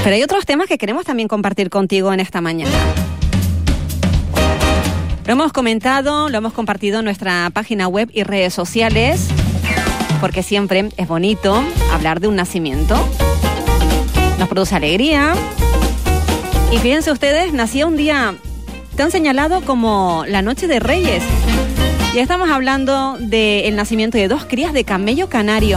Pero hay otros temas que queremos también compartir contigo en esta mañana. Lo hemos comentado, lo hemos compartido en nuestra página web y redes sociales, porque siempre es bonito hablar de un nacimiento. Nos produce alegría. Y fíjense ustedes, nacía un día tan señalado como la Noche de Reyes. Ya estamos hablando del nacimiento de 2 crías de camello canario.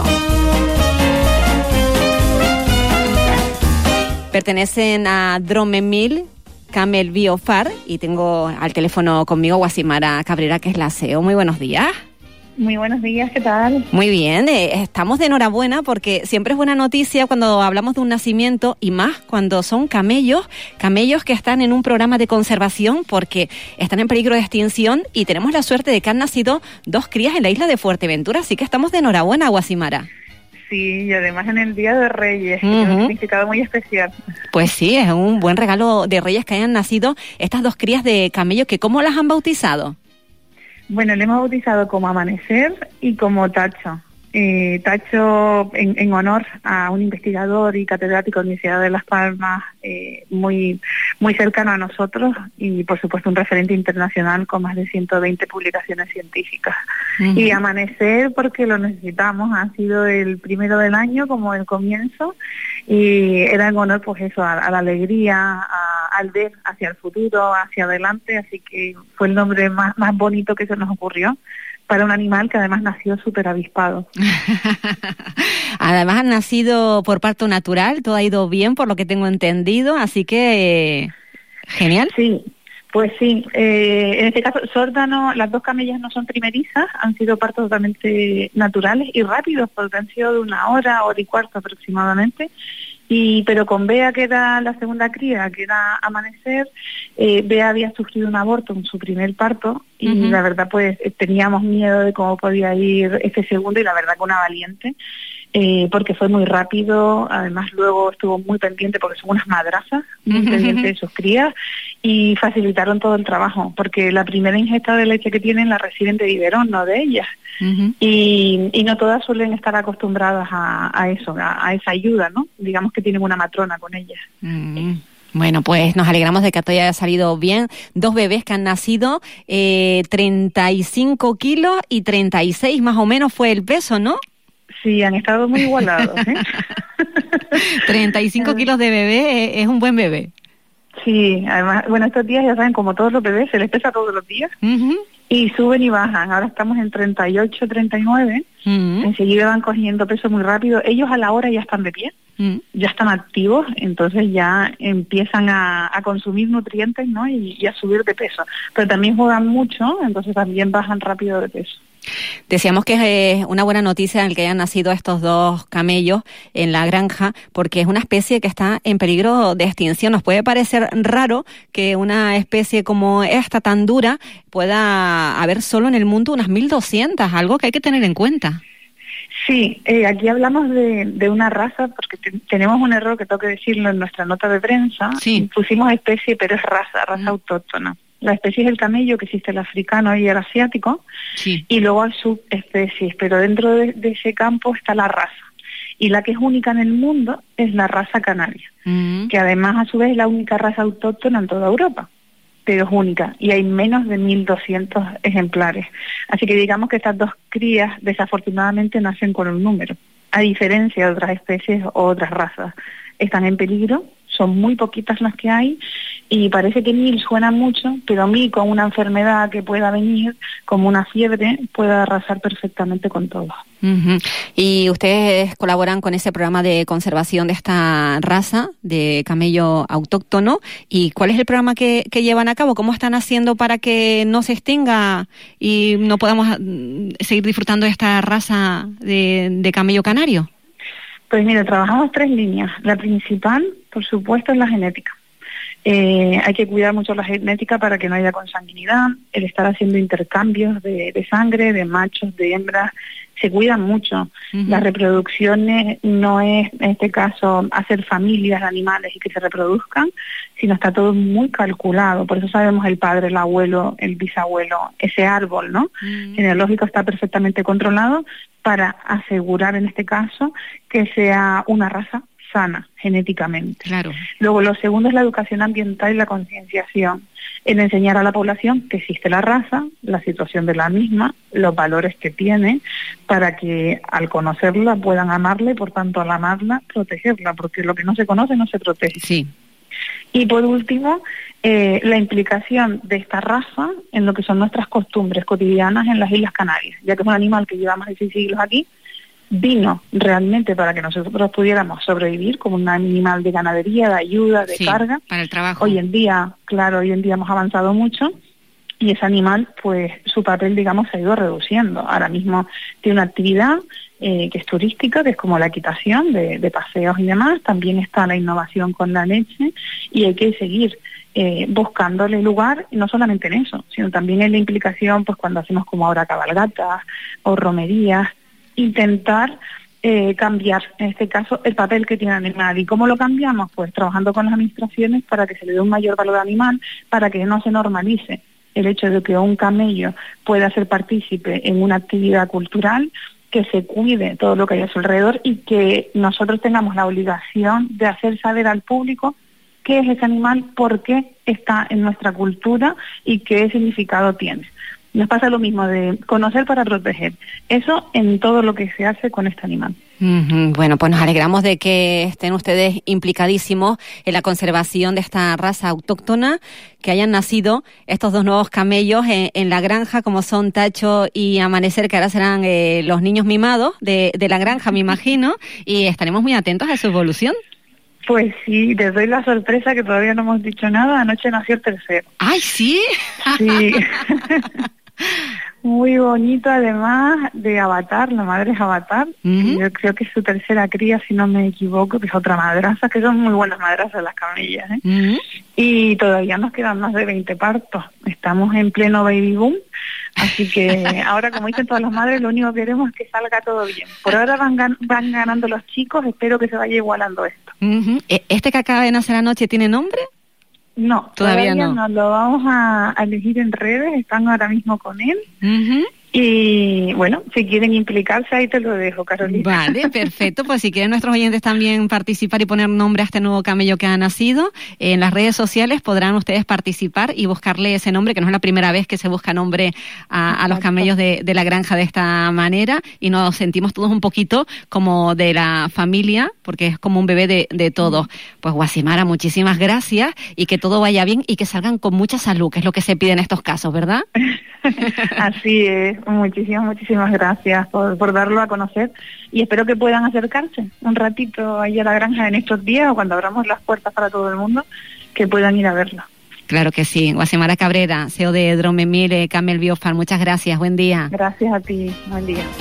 Pertenecen a Dromemil Camel Biofar y tengo al teléfono conmigo Guasimara Cabrera, que es la CEO. Muy buenos días. Muy buenos días, ¿qué tal? Muy bien, estamos de enhorabuena porque siempre es buena noticia cuando hablamos de un nacimiento y más cuando son camellos que están en un programa de conservación porque están en peligro de extinción y tenemos la suerte de que han nacido 2 crías en la isla de Fuerteventura, así que estamos de enhorabuena, Guasimara. Sí, y además en el Día de Reyes, que tiene un significado muy especial. Pues sí, es un buen regalo de Reyes que hayan nacido estas 2 crías de camello, que ¿cómo las han bautizado? Bueno, le hemos bautizado como Amanecer y como Tacho. Tacho en honor a un investigador y catedrático de la Universidad de Las Palmas, muy cercano a nosotros y por supuesto un referente internacional con más de 120 publicaciones científicas. Y Amanecer porque lo necesitamos, ha sido el primero del año como el comienzo y era en honor pues eso, a la alegría, al ver hacia el futuro, hacia adelante, así que fue el nombre más bonito que se nos ocurrió para un animal que además nació súper avispado. Además han nacido por parto natural, todo ha ido bien por lo que tengo entendido, así que genial. Sí, pues sí, en este caso Sórdano, las 2 camellas no son primerizas, han sido partos totalmente naturales y rápidos porque han sido de 1 hora y cuarto aproximadamente. Pero con Bea, que era la segunda cría, que era Amanecer, Bea había sufrido un aborto en su primer parto y la verdad pues teníamos miedo de cómo podía ir este segundo y la verdad que una valiente, porque fue muy rápido, además luego estuvo muy pendiente porque son unas madrazas, muy pendientes de sus crías y facilitaron todo el trabajo, porque la primera ingesta de leche que tienen la reciben de biberón, no de ellas. Y no todas suelen estar acostumbradas a eso, a esa ayuda, ¿no? Digamos que tienen una matrona con ellas. Bueno, pues nos alegramos de que todo haya salido bien. 2 bebés que han nacido, 35 kilos y 36 más o menos fue el peso, ¿no? Sí, han estado muy igualados, 35 kilos de bebé es un buen bebé. Sí, además, bueno, estos días ya saben, como todos los bebés, se les pesa todos los días. Y suben y bajan. Ahora estamos en 38, 39. Enseguida van cogiendo peso muy rápido. Ellos a la hora ya están de pie, ya están activos, entonces ya empiezan a consumir nutrientes, ¿no? Y a subir de peso. Pero también juegan mucho, entonces también bajan rápido de peso. Decíamos que es una buena noticia el que hayan nacido estos 2 camellos en la granja, porque es una especie que está en peligro de extinción. Nos puede parecer raro que una especie como esta tan dura pueda haber solo en el mundo unas 1.200, algo que hay que tener en cuenta. Sí, aquí hablamos de una raza, porque tenemos un error que tengo que decirlo en nuestra nota de prensa. Sí. Pusimos especie, pero es raza autóctona. La especie es el camello, que existe el africano y el asiático, y luego hay subespecies, pero dentro de ese campo está la raza. Y la que es única en el mundo es la raza canaria, que además a su vez es la única raza autóctona en toda Europa, pero es única, y hay menos de 1.200 ejemplares. Así que digamos que estas 2 crías desafortunadamente nacen con un número, a diferencia de otras especies o otras razas. Están en peligro, son muy poquitas las que hay, y parece que 1.000 suena mucho, pero a mí con una enfermedad que pueda venir, como una fiebre, puede arrasar perfectamente con todo. Y ustedes colaboran con ese programa de conservación de esta raza de camello autóctono. ¿Y cuál es el programa que llevan a cabo? ¿Cómo están haciendo para que no se extinga y no podamos seguir disfrutando de esta raza de camello canario? Pues mira, trabajamos 3 líneas. La principal, por supuesto, es la genética. Hay que cuidar mucho la genética para que no haya consanguinidad, el estar haciendo intercambios de sangre, de machos, de hembras, se cuidan mucho. Las reproducciones no es, en este caso, hacer familias de animales y que se reproduzcan, sino está todo muy calculado. Por eso sabemos el padre, el abuelo, el bisabuelo, ese árbol, ¿no? Genealógico está perfectamente controlado para asegurar, en este caso, que sea una raza sana genéticamente. Claro. Luego, lo segundo es la educación ambiental y la concienciación, en enseñar a la población que existe la raza, la situación de la misma, los valores que tiene, para que al conocerla puedan amarla y por tanto al amarla protegerla, porque lo que no se conoce no se protege. Sí. Y por último, la implicación de esta raza en lo que son nuestras costumbres cotidianas en las Islas Canarias, ya que es un animal que lleva más de 6 siglos aquí, vino realmente para que nosotros pudiéramos sobrevivir como un animal de ganadería, de ayuda, de carga. Para el trabajo. Hoy en día hemos avanzado mucho y ese animal, pues su papel, digamos, se ha ido reduciendo. Ahora mismo tiene una actividad que es turística, que es como la equitación de paseos y demás. También está la innovación con la leche y hay que seguir buscándole lugar, y no solamente en eso, sino también en la implicación, pues cuando hacemos como ahora cabalgatas o romerías, intentar cambiar, en este caso, el papel que tiene el animal. ¿Y cómo lo cambiamos? Pues trabajando con las administraciones para que se le dé un mayor valor al animal, para que no se normalice el hecho de que un camello pueda ser partícipe en una actividad cultural, que se cuide todo lo que hay a su alrededor y que nosotros tengamos la obligación de hacer saber al público qué es ese animal, por qué está en nuestra cultura y qué significado tiene. Nos pasa lo mismo de conocer para proteger. Eso en todo lo que se hace con este animal. Bueno, pues nos alegramos de que estén ustedes implicadísimos en la conservación de esta raza autóctona, que hayan nacido estos 2 nuevos camellos en la granja, como son Tacho y Amanecer, que ahora serán los niños mimados de la granja, me imagino, y estaremos muy atentos a su evolución. Pues sí, les doy la sorpresa que todavía no hemos dicho nada. Anoche nació el tercero. ¡Ay, sí! Sí. Muy bonito, además, de Avatar, la madre es Avatar. Yo creo que es su tercera cría, si no me equivoco, que es otra madraza, que son muy buenas madrazas las camellas, Y todavía nos quedan más de 20 partos. Estamos en pleno baby boom, así que ahora, como dicen todas las madres, lo único que queremos es que salga todo bien. Por ahora van ganando los chicos, espero que se vaya igualando esto. ¿Este que acaba de nacer anoche tiene nombre? No, todavía no. Lo vamos a elegir en redes, están ahora mismo con él. Y bueno, si quieren implicarse, ahí te lo dejo, Carolina. Vale, perfecto. Pues si quieren nuestros oyentes también participar y poner nombre a este nuevo camello que ha nacido, en las redes sociales podrán ustedes participar y buscarle ese nombre, que no es la primera vez que se busca nombre a los camellos de la granja de esta manera, y nos sentimos todos un poquito como de la familia, porque es como un bebé de todos. Pues Guasimara, muchísimas gracias y que todo vaya bien y que salgan con mucha salud, que es lo que se pide en estos casos, ¿verdad? Así es. Muchísimas gracias por darlo a conocer y espero que puedan acercarse un ratito ahí a la granja en estos días o cuando abramos las puertas para todo el mundo, que puedan ir a verlo. Claro que sí. Guasimara Cabrera, CEO de Dromemil Camel Biofarm, muchas gracias, buen día. Gracias a ti, buen día.